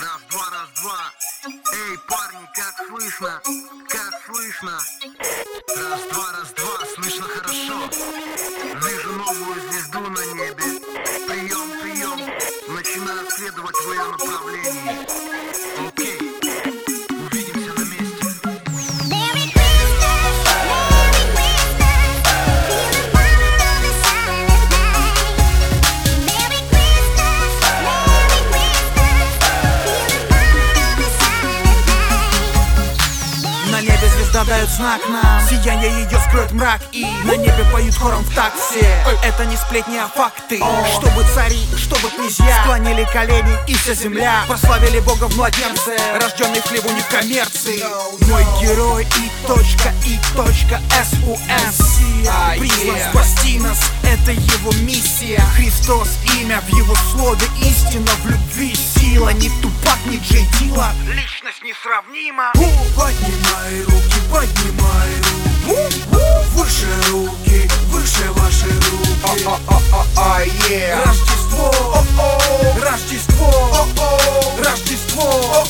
Раз, два. Эй, парни, как слышно? Как слышно? Раз, два, слышно хорошо. Вижу новую звезду на небе. Прием. Начинаю следовать в ее направлении. Окей. Увидимся на месте. На небе звезда дает знак нам, сияние ее скроет мрак, и на небе поют хором в такт все. Это не сплетни, а факты. Чтобы цари, чтобы князья склонили колени, и вся земля прославили Бога в младенце, рожденный в хлебу не в коммерции. Мой герой и точка СУС призван спасти нас, это его миссия. Христос имя, в его слове истина, в любви сила. Не Тупак, не Джей Дила, личность несравнима. Поднимай руки, поднимай руки. Выше руки, выше ваши руки. Рождество, Рождество, Рождество.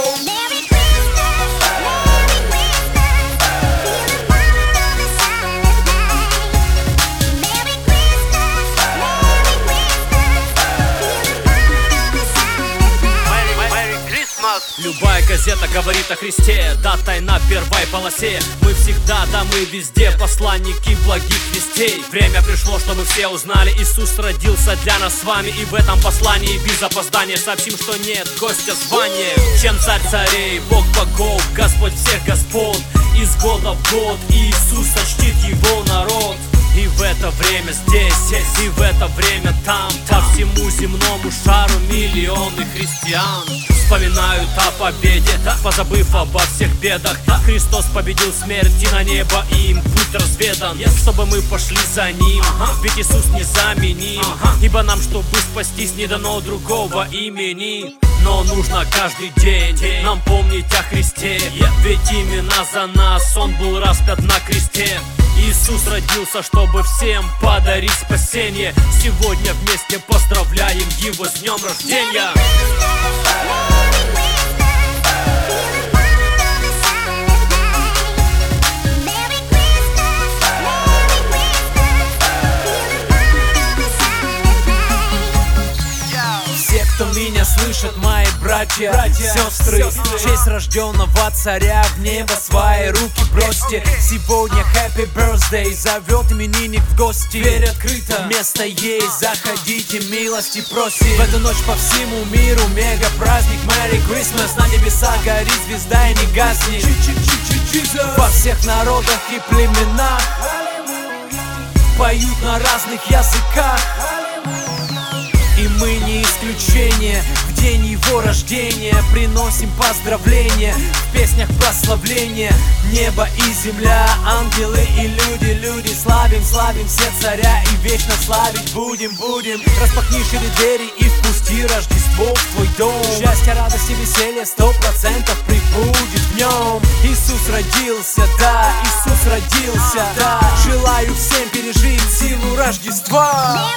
Любая газета говорит о Христе, датой на первой полосе. Мы всегда, да мы везде, посланники благих вестей. Время пришло, чтобы все узнали, Иисус родился для нас с вами. И в этом послании без опоздания сообщим, что нет гостя звания, чем царь царей, Бог богов, Господь всех господ. Из года в год Иисус чтит его народ. И в это время здесь, и в это время там. По всему земному шару миллионы христиан вспоминают о победе, позабыв обо всех бедах. Христос победил смерть, и на небо им путь разведан, чтобы мы пошли за Ним, ведь Иисус незаменим. Ибо нам, чтобы спастись, не дано другого имени. Но нужно каждый день нам помнить о Христе, ведь именно за нас Он был распят на кресте. Иисус родился, чтобы всем подарить спасение. Сегодня вместе поздравляем Его с днем рождения. Все, кто меня слышат, мои братья, сестры, в честь рожденного царя в небо свои руки бросьте. Сегодня happy birthday, зовет именинник в гости. Дверь открыта, место есть, заходите, милости просим. В эту ночь по всему миру мега праздник, Merry Christmas. На небесах горит звезда и не гаснет. Во всех народах и племенах поют на разных языках. И мы не исключение, в день его рождения приносим поздравления, в песнях прославления. Небо и земля, ангелы и люди, славим все царя и вечно славить будем. Распахни шире двери и впусти Рождество в твой дом. Счастье, радость и веселье 100% прибудет в нем. Иисус родился, да, Иисус родился, да. Желаю всем пережить силу Рождества.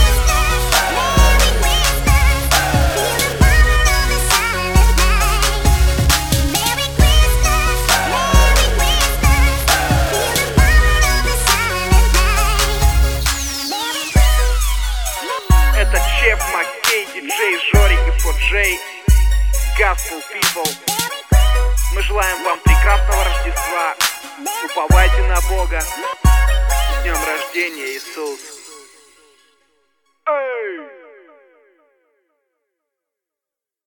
Это Чеф, Маккей, диджей, Жорик и Фоджей, Gospel People. Мы желаем вам прекрасного Рождества. Уповайте на Бога. С днем рождения, Иисус!